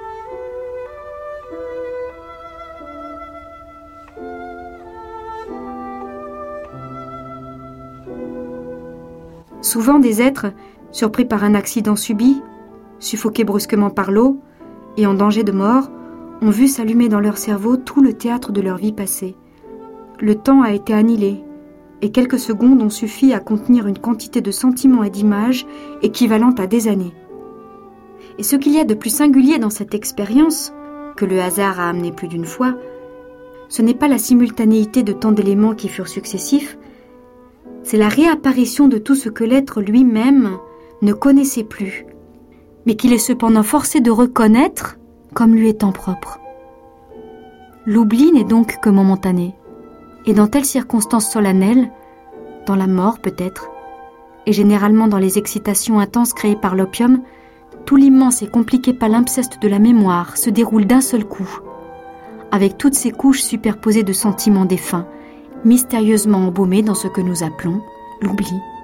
Souvent des êtres, surpris par un accident subit, suffoqués brusquement par l'eau et en danger de mort, ont vu s'allumer dans leur cerveau tout le théâtre de leur vie passée. Le temps a été annihilé, et quelques secondes ont suffi à contenir une quantité de sentiments et d'images équivalente à des années. Et ce qu'il y a de plus singulier dans cette expérience, que le hasard a amené plus d'une fois, ce n'est pas la simultanéité de tant d'éléments qui furent successifs, c'est la réapparition de tout ce que l'être lui-même ne connaissait plus, mais qu'il est cependant forcé de reconnaître comme lui étant propre. L'oubli n'est donc que momentané, et dans telles circonstances solennelles, dans la mort peut-être, et généralement dans les excitations intenses créées par l'opium, tout l'immense et compliqué palimpseste de la mémoire se déroule d'un seul coup, avec toutes ces couches superposées de sentiments défunts, mystérieusement embaumés dans ce que nous appelons l'oubli.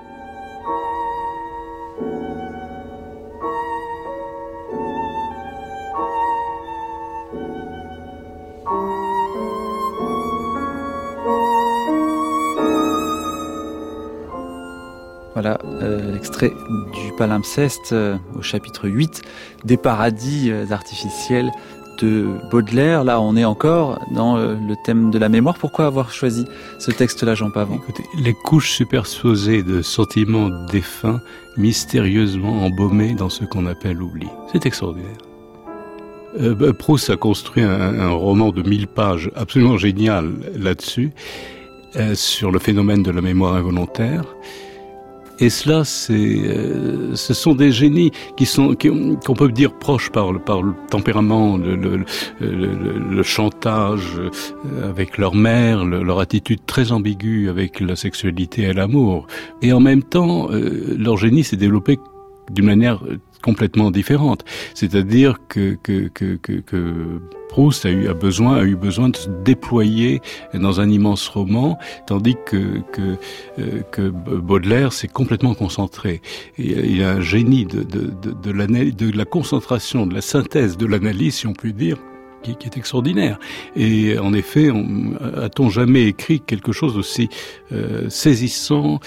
Voilà l'extrait du palimpseste au chapitre 8 des paradis artificiels de Baudelaire. Là, on est encore dans le thème de la mémoire. Pourquoi avoir choisi ce texte-là, Jean Pavant? Écoutez, les couches superposées de sentiments défunts mystérieusement embaumés dans ce qu'on appelle l'oubli. C'est extraordinaire. Proust a construit un roman de 1000 pages absolument génial là-dessus, sur le phénomène de la mémoire involontaire. Et cela, ce sont des génies qu'on peut dire proches par le tempérament, le chantage avec leur mère, leur attitude très ambiguë avec la sexualité et l'amour. Et en même temps, leur génie s'est développé d'une manière complètement différente. C'est-à-dire que Proust a eu besoin de se déployer dans un immense roman, tandis que Baudelaire s'est complètement concentré. Il a un génie de la concentration, de la synthèse, de l'analyse, si on peut dire, qui est extraordinaire. Et en effet, a-t-on jamais écrit quelque chose d'aussi saisissant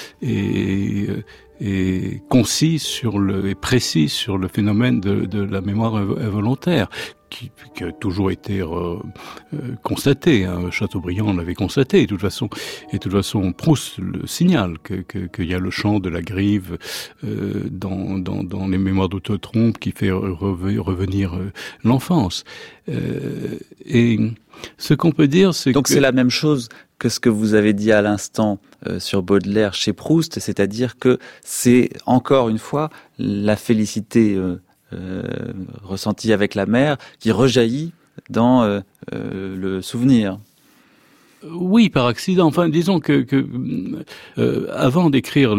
et concis et précis sur le phénomène de la mémoire involontaire, qui a toujours été constaté. Chateaubriand l'avait constaté. De toute façon, Proust le signale qu'il y a le chant de la grive dans les mémoires d'Auto-Trompe qui fait revenir l'enfance. Et ce qu'on peut dire, c'est donc c'est la même chose que ce que vous avez dit à l'instant sur Baudelaire chez Proust, c'est-à-dire que c'est encore une fois la félicité ressentie avec la mère qui rejaillit dans le souvenir. Oui, par accident. Enfin, disons que avant d'écrire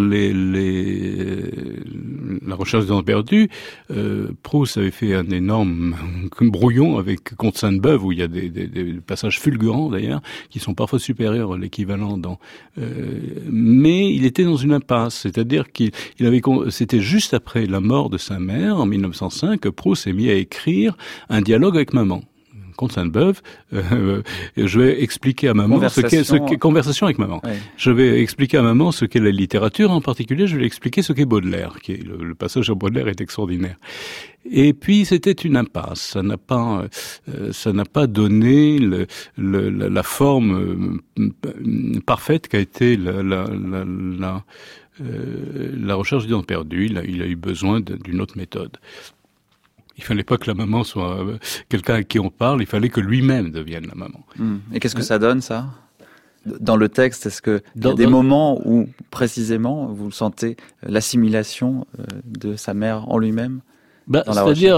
la recherche des temps perdus, Proust avait fait un énorme brouillon avec Comte Sainte-Beuve, où il y a des passages fulgurants d'ailleurs, qui sont parfois supérieurs à l'équivalent mais il était dans une impasse, c'est-à-dire c'était juste après la mort de sa mère, en 1905, que Proust s'est mis à écrire un dialogue avec maman. raconte Sainte-Beuve, je vais expliquer à maman conversation avec maman. Ouais. Je vais expliquer à maman ce qu'est la littérature, en particulier, je vais lui expliquer ce qu'est Baudelaire, qui est le passage sur Baudelaire est extraordinaire. Et puis c'était une impasse. Ça n'a pas donné la forme parfaite qu'a été la recherche du temps perdu. Il a eu besoin d'une autre méthode. Il fallait pas que la maman soit quelqu'un à qui on parle. Il fallait que lui-même devienne la maman. Et qu'est-ce que ça donne, ça ? Dans le texte, est-ce que il y a des moments où précisément vous sentez l'assimilation de sa mère en lui-même? C'est-à-dire,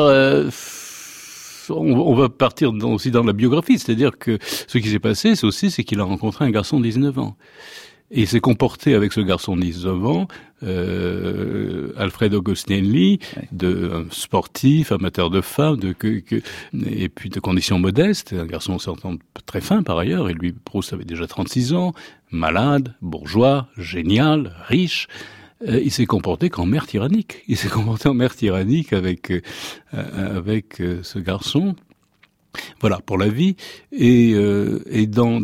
on va partir aussi dans la biographie, c'est-à-dire que ce qui s'est passé, c'est qu'il a rencontré un garçon de 19 ans. Et il s'est comporté avec ce garçon de 19 ans, Alfredo Gostinelli, un sportif, amateur de femmes, et puis de conditions modestes, un garçon certainement très fin par ailleurs, et lui, Proust avait déjà 36 ans, malade, bourgeois, génial, riche. Il s'est comporté qu'en mère tyrannique. Il s'est comporté en mère tyrannique avec ce garçon. Voilà, pour la vie. Et dans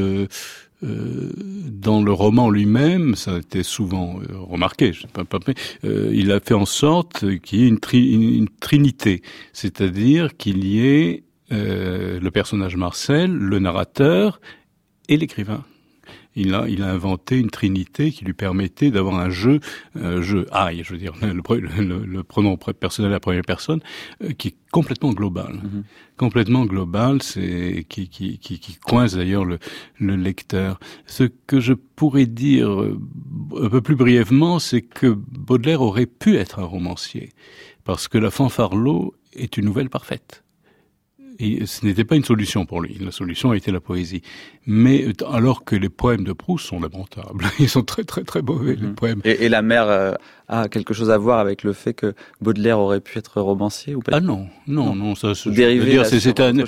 le roman lui-même, ça a été souvent remarqué, il a fait en sorte qu'il y ait une trinité. C'est-à-dire qu'il y ait le personnage Marcel, le narrateur et l'écrivain. Il a inventé une trinité qui lui permettait d'avoir un jeu I, je veux dire, le pronom personnel à la première personne, qui est complètement global. Complètement global, qui coince d'ailleurs le lecteur. Ce que je pourrais dire un peu plus brièvement, c'est que Baudelaire aurait pu être un romancier, parce que la fanfarlot est une nouvelle parfaite. Et ce n'était pas une solution pour lui. La solution a été la poésie. Mais alors que les poèmes de Proust sont lamentables. Ils sont très très très mauvais, les poèmes. Et la mère a quelque chose à voir avec le fait que Baudelaire aurait pu être romancier ou pas? Ah non, ça se dérivé. Dire, c'est un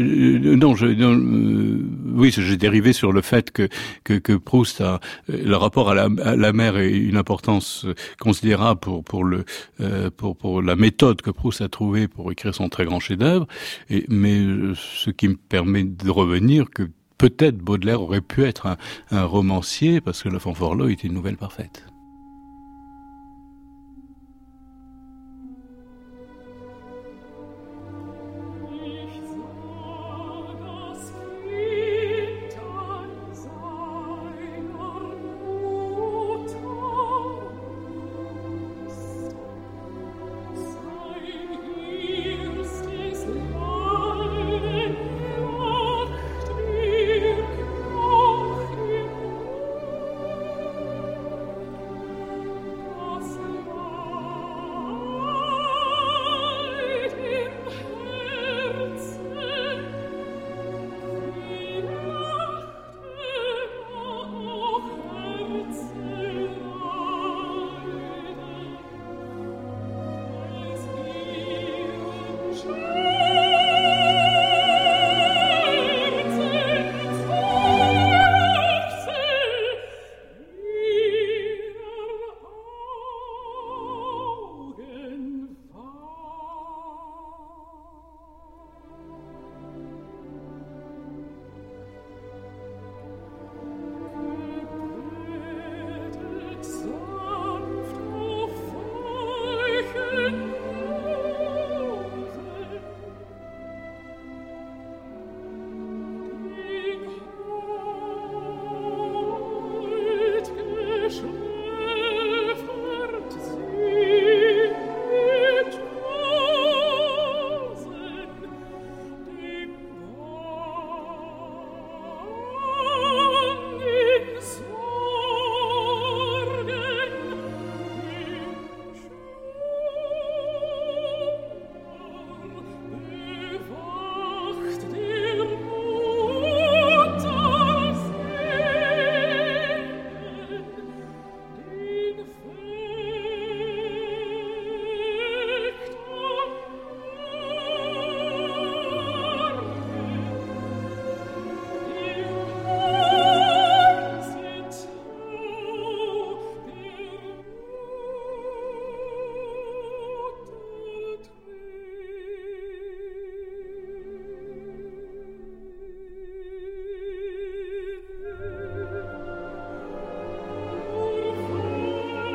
oui, j'ai dérivé sur le fait que Proust a le rapport à la mère est une importance considérable pour la méthode que Proust a trouvée pour écrire son très grand chef-d'œuvre. Mais ce qui me permet de revenir que peut-être Baudelaire aurait pu être un romancier parce que la fanfarlot était une nouvelle parfaite.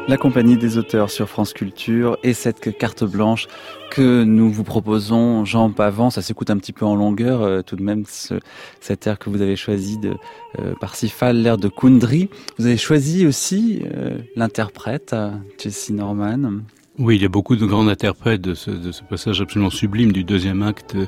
La compagnie des auteurs sur France Culture et cette carte blanche que nous vous proposons, Jean Pavant. Ça s'écoute un petit peu en longueur, tout de même, cet air que vous avez choisi de Parsifal, l'air de Kundry. Vous avez choisi aussi l'interprète, Jessye Norman. Oui, il y a beaucoup de grands interprètes de ce passage absolument sublime du deuxième acte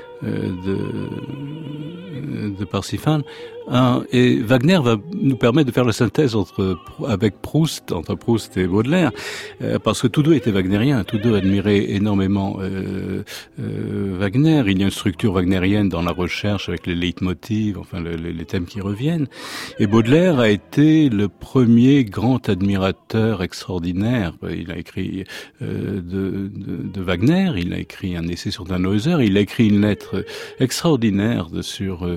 de Parsifal. Et Wagner va nous permettre de faire la synthèse entre Proust et Baudelaire, parce que tous deux étaient wagnériens, tous deux admiraient énormément Wagner. Il y a une structure wagnérienne dans la recherche avec les leitmotivs, enfin les thèmes qui reviennent. Et Baudelaire a été le premier grand admirateur extraordinaire. Il a écrit de Wagner, il a écrit un essai sur Tannhäuser, il a écrit une lettre extraordinaire sur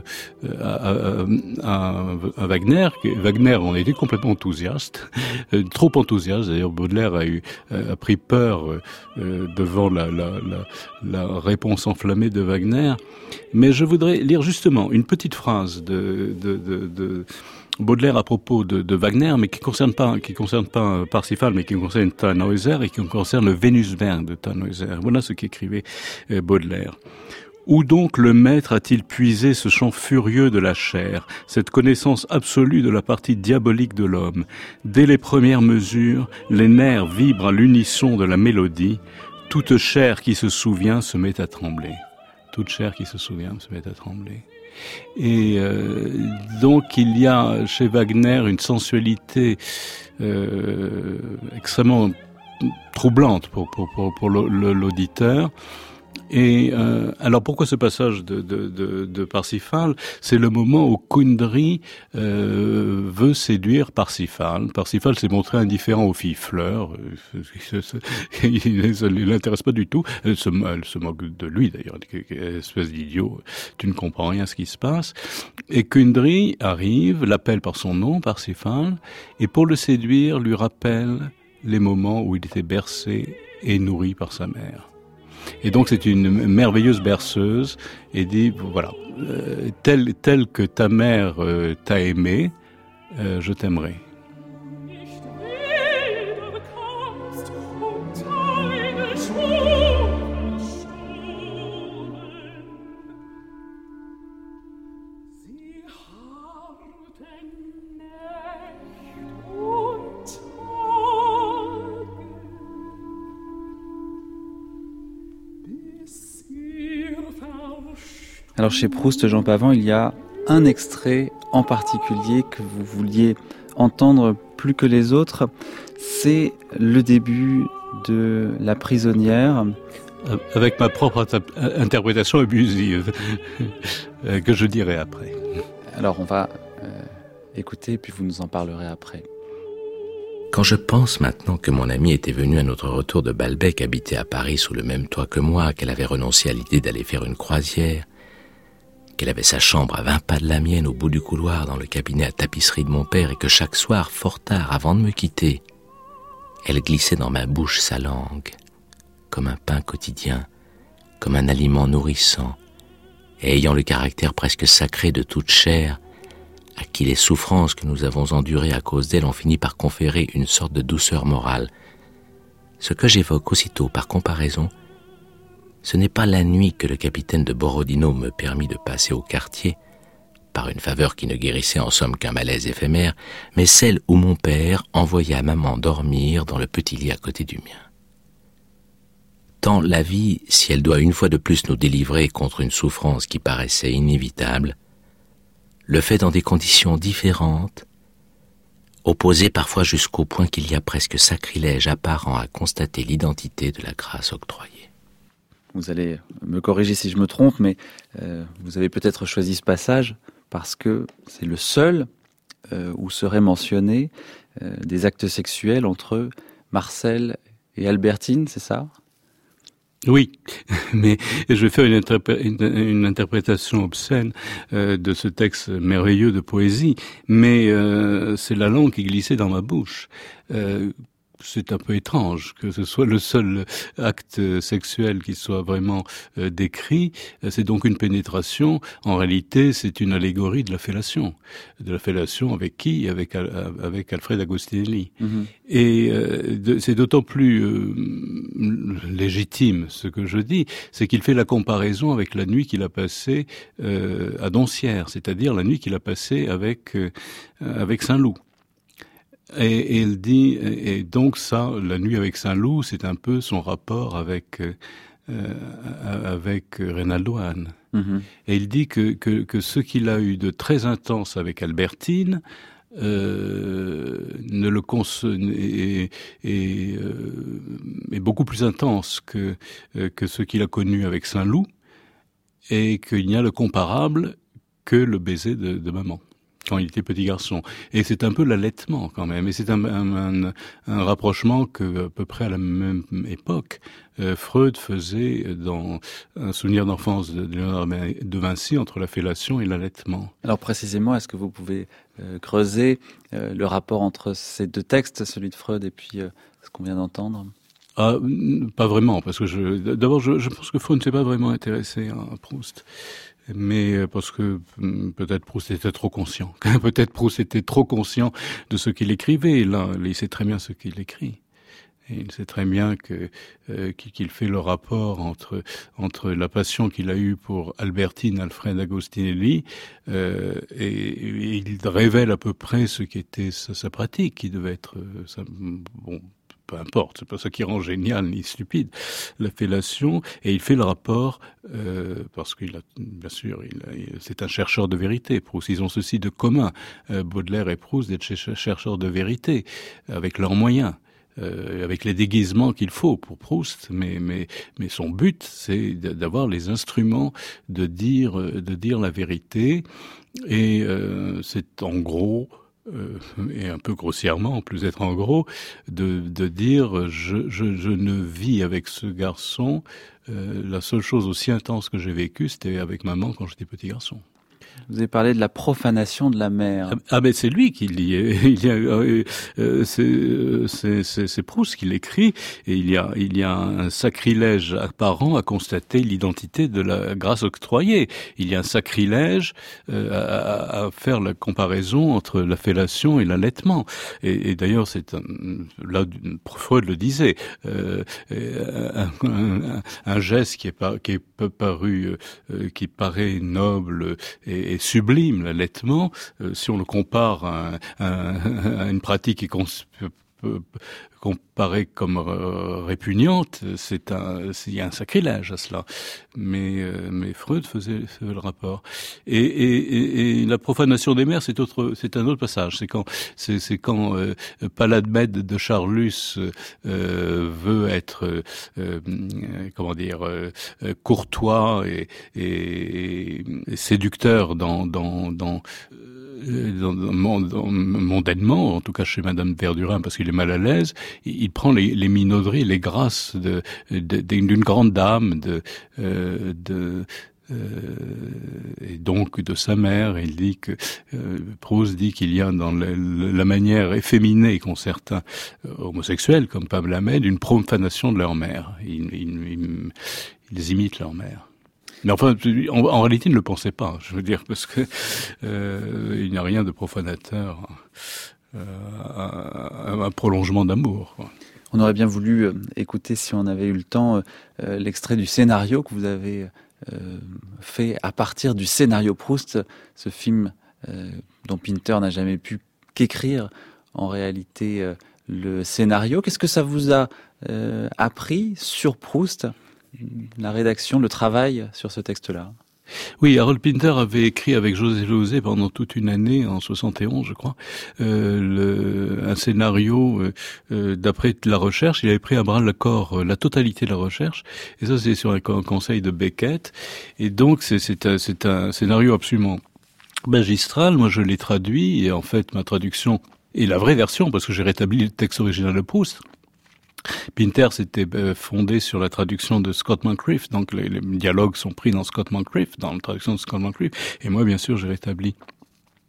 à Wagner. Wagner en était complètement enthousiaste, trop enthousiaste. D'ailleurs, Baudelaire a pris peur devant la réponse enflammée de Wagner. Mais je voudrais lire justement une petite phrase de Baudelaire à propos de Wagner, mais qui concerne pas Parsifal, mais qui concerne Tannhäuser et qui concerne le Vénusberg de Tannhäuser. Voilà ce qu'écrivait Baudelaire. Où donc le maître a-t-il puisé ce chant furieux de la chair, cette connaissance absolue de la partie diabolique de l'homme? Dès les premières mesures, les nerfs vibrent à l'unisson de la mélodie. Toute chair qui se souvient se met à trembler. Toute chair qui se souvient se met à trembler. Et donc il y a chez Wagner une sensualité extrêmement troublante pour l'auditeur. Et alors pourquoi ce passage de Parsifal? C'est le moment où Kundry veut séduire Parsifal. Parsifal s'est montré indifférent aux filles fleurs. Il l'intéresse pas du tout. Elle se moque de lui d'ailleurs. Espèce d'idiot, tu ne comprends rien à ce qui se passe. Et Kundry arrive, l'appelle par son nom, Parsifal, et pour le séduire, lui rappelle les moments où il était bercé et nourri par sa mère. Et donc c'est une merveilleuse berceuse et dit voilà, tel que ta mère t'a aimé, je t'aimerai. Alors chez Proust, Jean Pavant, il y a un extrait en particulier que vous vouliez entendre plus que les autres. C'est le début de La prisonnière. Avec ma propre interprétation abusive, que je dirai après. Alors on va écouter, puis vous nous en parlerez après. Quand je pense maintenant que mon amie était venue à notre retour de Balbec habiter à Paris sous le même toit que moi, qu'elle avait renoncé à l'idée d'aller faire une croisière, qu'elle avait sa chambre à 20 pas de la mienne au bout du couloir dans le cabinet à tapisserie de mon père et que chaque soir, fort tard, avant de me quitter, elle glissait dans ma bouche sa langue, comme un pain quotidien, comme un aliment nourrissant, et ayant le caractère presque sacré de toute chair, à qui les souffrances que nous avons endurées à cause d'elle ont fini par conférer une sorte de douceur morale. Ce que j'évoque aussitôt par comparaison, ce n'est pas la nuit que le capitaine de Borodino me permit de passer au quartier, par une faveur qui ne guérissait en somme qu'un malaise éphémère, mais celle où mon père envoya maman dormir dans le petit lit à côté du mien. Tant la vie, si elle doit une fois de plus nous délivrer contre une souffrance qui paraissait inévitable, le fait dans des conditions différentes, opposées parfois jusqu'au point qu'il y a presque sacrilège apparent à constater l'identité de la grâce octroyée. Vous allez me corriger si je me trompe, mais vous avez peut-être choisi ce passage parce que c'est le seul où seraient mentionnés des actes sexuels entre Marcel et Albertine, c'est ça ? Oui, mais je vais faire une interprétation obscène de ce texte merveilleux de poésie, mais c'est la langue qui glissait dans ma bouche. c'est un peu étrange que ce soit le seul acte sexuel qui soit vraiment décrit. C'est donc une pénétration. En réalité, c'est une allégorie de la fellation. De la fellation avec qui? Avec Alfred Agostinelli. Mm-hmm. Et c'est d'autant plus légitime ce que je dis, c'est qu'il fait la comparaison avec la nuit qu'il a passée à Doncières, c'est-à-dire la nuit qu'il a passée avec Saint-Loup. Et il dit, et donc ça, la nuit avec Saint-Loup, c'est un peu son rapport avec Reynaldo Hahn. Mm-hmm. Et il dit que ce qu'il a eu de très intense avec Albertine ne le est beaucoup plus intense que ce qu'il a connu avec Saint-Loup, et qu'il n'y a le comparable que le baiser de maman quand il était petit garçon. Et c'est un peu l'allaitement quand même, et c'est un rapprochement que à peu près à la même époque Freud faisait dans un souvenir d'enfance de Léonard de Vinci entre la fellation et l'allaitement. Alors précisément, est-ce que vous pouvez creuser le rapport entre ces deux textes, celui de Freud et puis ce qu'on vient d'entendre? Pas vraiment, parce que je pense que Freud ne s'est pas vraiment intéressé à Proust. Mais parce que peut-être Proust était trop conscient. Peut-être Proust était trop conscient de ce qu'il écrivait. Là, il sait très bien ce qu'il écrit. Et il sait très bien qu'il fait le rapport entre la passion qu'il a eue pour Albertine, Alfred Agostinelli, et il révèle à peu près ce qu'était sa pratique, qui devait être peu importe, c'est pas ça qui rend génial ni stupide la fellation, et il fait le rapport parce qu'il a, bien sûr, c'est un chercheur de vérité. Proust, ils ont ceci de commun, Baudelaire et Proust, d'être chercheurs de vérité avec leurs moyens. Avec les déguisements qu'il faut pour Proust, mais son but, c'est d'avoir les instruments de dire la vérité, et c'est en gros, et un peu grossièrement, en plus d'être en gros, de dire je ne vis avec ce garçon, la seule chose aussi intense que j'ai vécue, c'était avec maman quand j'étais petit garçon. Vous avez parlé de la profanation de la mère. Ah ben c'est lui qui c'est Proust qui l'écrit, et il y a un sacrilège apparent à constater l'identité de la grâce octroyée. Il y a un sacrilège à faire la comparaison entre la fellation et l'allaitement. Et d'ailleurs là Freud le disait, un geste qui paraît noble et sublime, l'allaitement, si on le compare à une pratique qui comparée comme répugnante, il y a un sacrilège à cela. Mais Freud faisait le rapport. Et la profanation des mères, c'est un autre passage. C'est quand Paladmède de Charlus veut être courtois et séducteur mondainement, en tout cas chez Madame Verdurin, parce qu'il est mal à l'aise, il prend les minauderies, les grâces d'une grande dame, et donc de sa mère. Il dit que Proust dit qu'il y a dans la manière efféminée qu'ont certains homosexuels comme Paladmède une profanation de leur mère. Ils imitent leur mère. Mais enfin, en réalité, il ne le pensait pas, je veux dire, parce que il n'y a rien de profanateur un prolongement d'amour, quoi. On aurait bien voulu écouter, si on avait eu le temps, l'extrait du scénario que vous avez fait à partir du scénario Proust, ce film dont Pinter n'a jamais pu qu'écrire en réalité le scénario. Qu'est-ce que ça vous a appris sur Proust, la rédaction, le travail sur ce texte-là? Oui, Harold Pinter avait écrit avec José Lauzet pendant toute une année, en 71, je crois, un scénario d'après la recherche. Il avait pris à bras le corps la totalité de la recherche, et ça c'est sur un conseil de Beckett. Et donc c'est un scénario absolument magistral. Moi je l'ai traduit, et en fait ma traduction est la vraie version, parce que j'ai rétabli le texte original de Proust. Pinter s'était fondé sur la traduction de Scott Moncrief, donc les dialogues sont pris dans Scott Moncrief, dans la traduction de Scott Moncrief, et moi bien sûr j'ai rétabli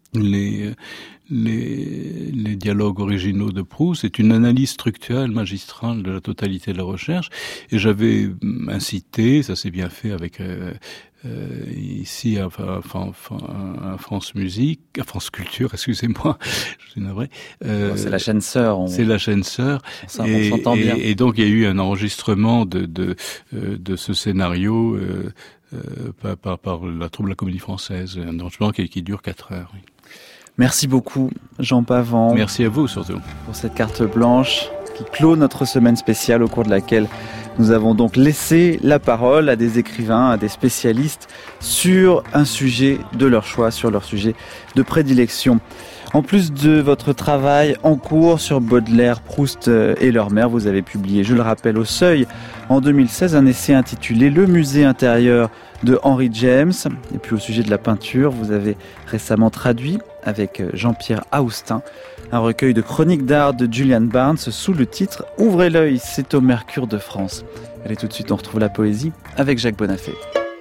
les dialogues originaux de Proust. C'est une analyse structurelle magistrale de la totalité de la recherche. Et j'avais incité, ça s'est bien fait avec ici à France Musique, à France Culture, excusez-moi, je suis navré. C'est la chaîne sœur. C'est la chaîne sœur. On s'entend bien. Et donc il y a eu un enregistrement de ce scénario par la troupe de la Comédie Française, un enregistrement qui dure 4 heures. Oui. Merci beaucoup, Jean Pavant. Merci à vous surtout. Pour cette carte blanche qui clôt notre semaine spéciale au cours de laquelle nous avons donc laissé la parole à des écrivains, à des spécialistes sur un sujet de leur choix, sur leur sujet de prédilection. En plus de votre travail en cours sur Baudelaire, Proust et leur mère, vous avez publié, je le rappelle, au Seuil en 2016, un essai intitulé « Le musée intérieur de Henry James ». Et puis au sujet de la peinture, vous avez récemment traduit avec Jean-Pierre Aoustin un recueil de chroniques d'art de Julian Barnes sous le titre « Ouvrez l'œil, c'est au Mercure de France ». Allez, tout de suite, on retrouve la poésie avec Jacques Bonafé.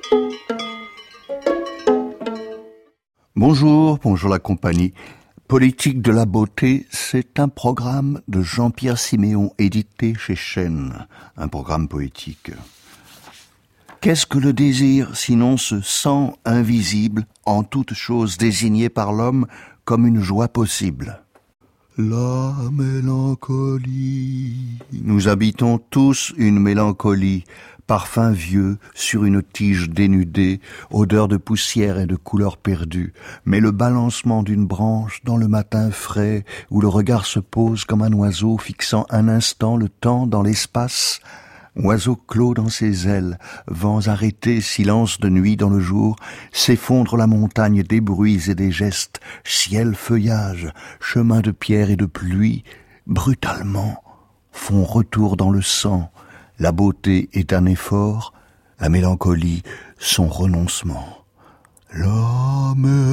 Bonjour la compagnie. Politique de la beauté, c'est un programme de Jean-Pierre Siméon, édité chez Chêne, un programme poétique. Qu'est-ce que le désir, sinon ce sang invisible, en toute chose désigné par l'homme comme une joie possible? La mélancolie. Nous habitons tous une mélancolie, parfum vieux sur une tige dénudée, odeur de poussière et de couleur perdue, mais le balancement d'une branche dans le matin frais, où le regard se pose comme un oiseau fixant un instant le temps dans l'espace, oiseau clos dans ses ailes, vents arrêtés, silence de nuit dans le jour, s'effondre la montagne des bruits et des gestes, ciel, feuillage, chemin de pierre et de pluie, brutalement, font retour dans le sang. La beauté est un effort, la mélancolie son renoncement. La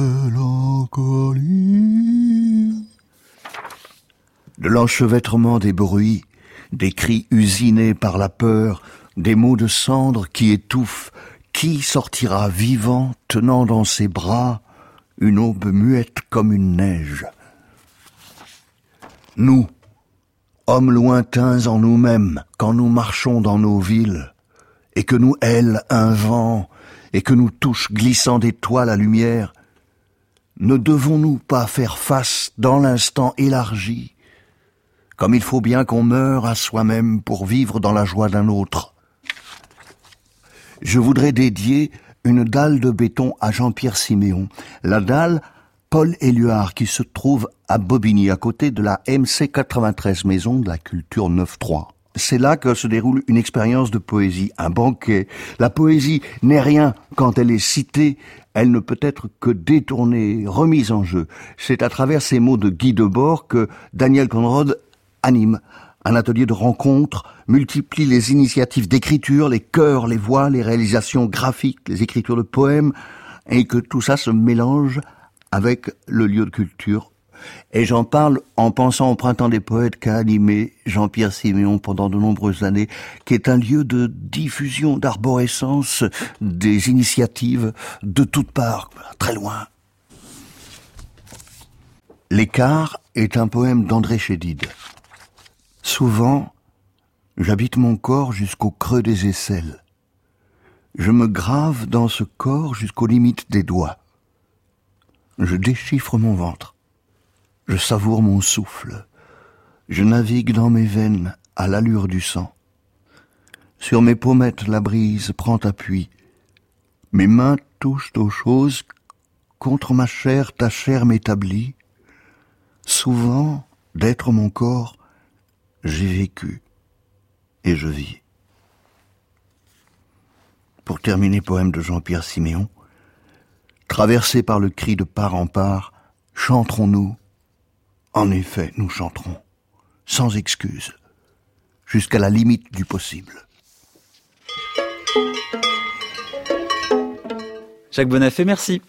mélancolie. De l'enchevêtrement des bruits, des cris usinés par la peur, des mots de cendre qui étouffent, qui sortira vivant tenant dans ses bras une aube muette comme une neige? Nous, hommes lointains en nous-mêmes, quand nous marchons dans nos villes, et que nous hèle un vent, et que nous touche glissant des toits la lumière, ne devons-nous pas faire face dans l'instant élargi, comme il faut bien qu'on meure à soi-même pour vivre dans la joie d'un autre? Je voudrais dédier une dalle de béton à Jean-Pierre Siméon. La dalle Paul Éluard, qui se trouve à Bobigny, à côté de la MC 93, Maison de la Culture 9-3. C'est là que se déroule une expérience de poésie, un banquet. La poésie n'est rien quand elle est citée, elle ne peut être que détournée, remise en jeu. C'est à travers ces mots de Guy Debord que Daniel Conrad anime un atelier de rencontres, multiplie les initiatives d'écriture, les chœurs, les voix, les réalisations graphiques, les écritures de poèmes, et que tout ça se mélange avec le lieu de culture. Et j'en parle en pensant au Printemps des Poètes qu'a animé Jean-Pierre Siméon pendant de nombreuses années, qui est un lieu de diffusion, d'arborescence, des initiatives de toutes parts, très loin. L'écart est un poème d'André Chédid. Souvent, j'habite mon corps jusqu'au creux des aisselles. Je me grave dans ce corps jusqu'aux limites des doigts. Je déchiffre mon ventre. Je savoure mon souffle. Je navigue dans mes veines à l'allure du sang. Sur mes pommettes, la brise prend appui. Mes mains touchent aux choses. Contre ma chair, ta chair m'établit. Souvent, d'être mon corps, j'ai vécu et je vis. Pour terminer, poème de Jean-Pierre Siméon. Traversés par le cri de part en part, chanterons-nous. En effet, nous chanterons, sans excuse, jusqu'à la limite du possible. Jacques Bonafé, merci.